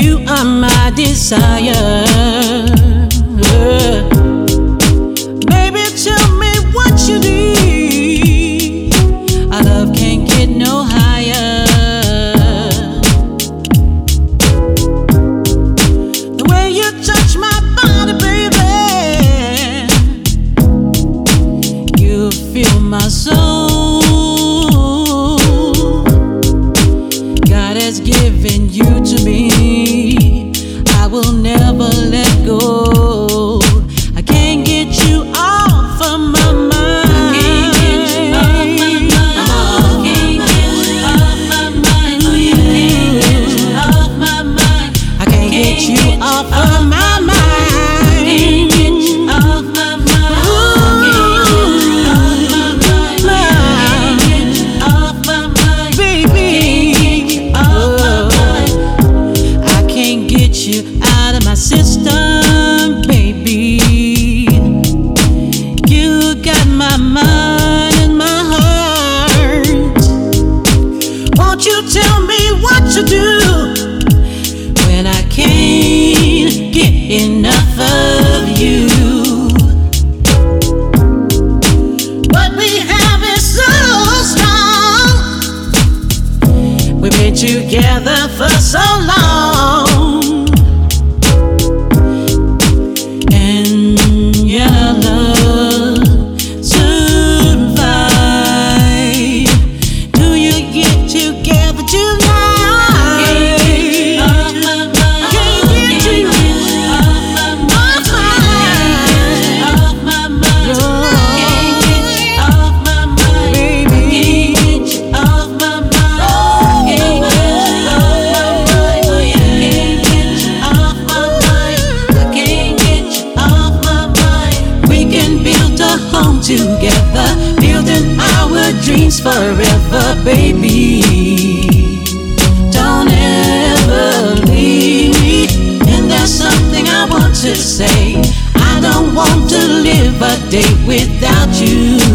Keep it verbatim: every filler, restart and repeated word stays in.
you are my desire. Baby, tell me what you need. Our love can't get no higher. The way you touch my body, baby, you fill my soul. God has given you to me. I will never let go. I can't get you off of my mind. I can't get you off my mind. I can't get you off my mind. I can't get you off of my mind. Can't get you off my mind. Can't get you off my mind, baby. I can't get you out of my system, baby. You got my mind and my heart. Won't you tell me what to do when I can't get enough of you? What we have is so strong. We've been together for so long. And your love survive. Do you get together tonight? Can't get you off my mind. Can't get you off my mind. Off my mind. Can't get you off my mind, baby. Can't get you off my mind. Can't get you off my mind. Can't get you off my mind. We can build a home together, building our dreams forever, baby. Don't ever leave me. And there's something I want to say. I don't want to live a day without you.